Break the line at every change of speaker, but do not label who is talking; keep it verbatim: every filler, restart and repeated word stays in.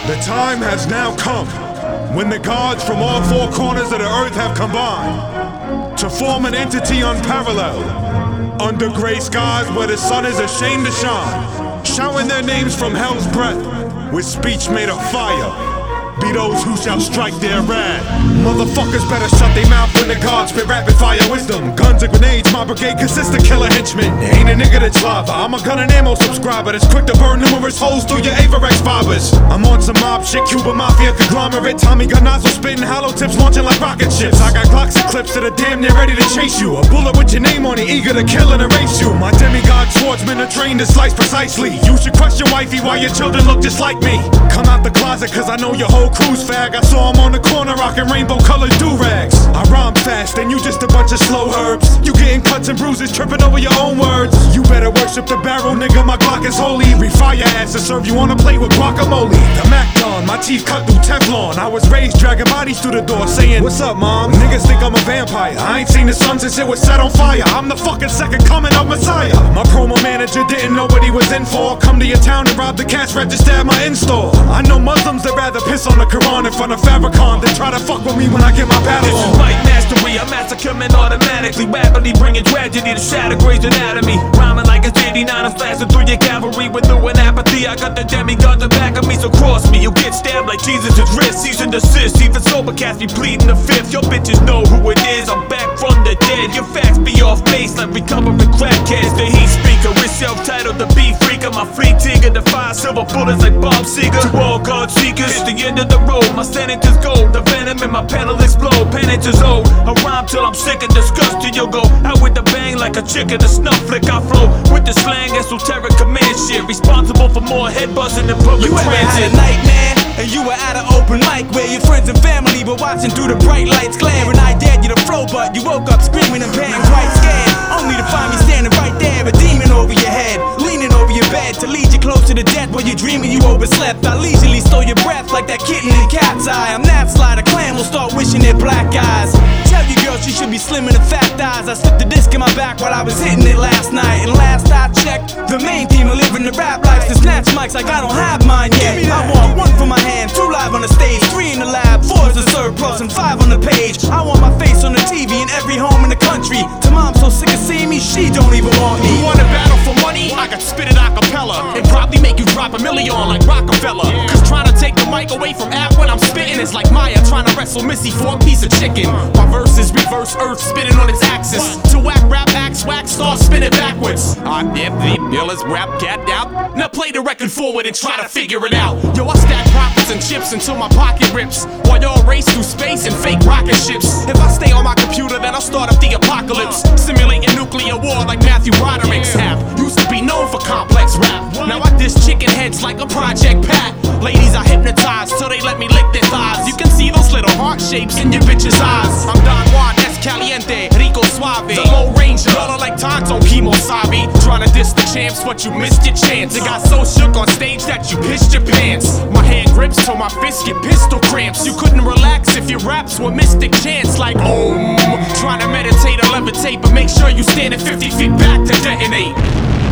The time has now come when the gods from all four corners of the earth have combined to form an entity unparalleled under gray skies where the sun is ashamed to shine, shouting their names from hell's breath with speech made of fire. Be those who shall strike their wrath. Motherfuckers better shut their mouth when the gods spit rapid fire wisdom. Guns and grenades, my brigade consists of killer henchmen. Ain't a nigga that's lava, I'm a gun and ammo subscriber that's quick to burn numerous holes through your Averex fibers. I'm on some mob shit, Cuban Mafia conglomerate. Tommy gun nozzle spitting hollow tips launching like rocket ships. I got Glocks and clips that are damn near ready to chase you. A bullet with your name on it, eager to kill and erase you. My demigod swordsmen are trained to slice precisely. You should question wifey why your children look just like me. Come out the closet cause I know your whole crew's fag. I saw him on the corner rocking rainbow colored do-rags. I rhyme fast and you just a bunch of slow herbs. You getting cuts and bruises tripping over your own words. You better worship the barrel, nigga, my Glock is holy. Refire your ass to serve you on a plate with guacamole. The Mac Don, my teeth cut through Teflon. I was raised dragging bodies through the door saying, what's up, mom? Niggas think I'm a vampire. I ain't seen the sun since it was set on fire. I'm the fucking second coming of Messiah. My promo manager didn't know what he was in for. Come to your town and rob the cash register at my in-store. I know Muslims that rather piss on the Quran in front of Farrakhan than try to fuck with me when I get my battle on.
This is white mastery, I massacre men automatically, rapidly bringing tragedy to shatter Grey's Anatomy. Rhyming like it's eighty-nine, I'm flashing through your cavalry with new and apathy. I got the demigods in back of me, so cross me. You'll get stabbed like Jesus' wrist, cease and desist. Even sober cats be pleading the fifth. Your bitches know who it is, I'm back from the dead. Your facts be off base like recovering crackheads. The heat speaker, with self-titled the beef freaker. My free tiger defies silver bullets like Bob Seger. To all God seekers, it's the end of the road. My sentences gold, the venom in my panel explode. Penance is old, I rhyme till I'm sick and disgusted. You'll go out with the bang like a chick in a snuff flick. I flow with the slang, esoteric command shit. Responsible for more head buzzing than public
you
transit.
You ever had a nightmare? And you were at an open mic where your friends and family were watching through the bright lights glaring. I dared you to flow, but you woke up screaming and being quite scared, only to find me standing right there, a demon over your head, leaning over your bed to lead you closer to death while you're dreaming you overslept. I leisurely stole your breath like that kitten in Cat's Eye. I'm that slide, a clan will start wishing their black eyes. Tell your girl she should be slimming and fat thighs. I slipped the disc in my back while I was hitting it last night. And last I checked, the main theme of living the rap life to snatch mics like I don't have mine yet. I want one for my hand, two live on the stage, three in the lab, four is the surplus, and five on the page. I want my face on the T V in every home in the country. To mom so sick of seeing me, she don't even want me.
You wanna battle for money? I could spit it a cappella and probably make you drop a million like Rockefeller. Cause trying to take the mic away from App when I'm spitting is like Maya trying to wrestle Missy for a piece of chicken. My verses reverse Earth spinning on its axis. To whack rap acts, wax start spinning backwards. I dip the Miller's rap cat out. Now play the record forward and try to figure it out. Yo, I stack profits and chips until my pocket rips, while y'all race through space in fake rocket ships. If I stay on my computer, then I'll start up the apocalypse, simulating nuclear war like Matthew Broderick's half. Used to be known for complex rap. Now I diss chicken heads like a Project Pat. Ladies I hypnotize till they let me lick their thighs. You can see those little heart shapes in your bitch's eyes. I'm Don Juan, Es Caliente, Rico Suave, the low range dollar like Tonto Kimosabi. Trying to diss the champs, but you missed your chance. It got so shook on stage that you pissed your pants. My hand grips till my fists get pistol cramps. You couldn't relax if your raps were mystic chants like Om. Trying to meditate or levitate, but make sure you stand at fifty feet back to detonate.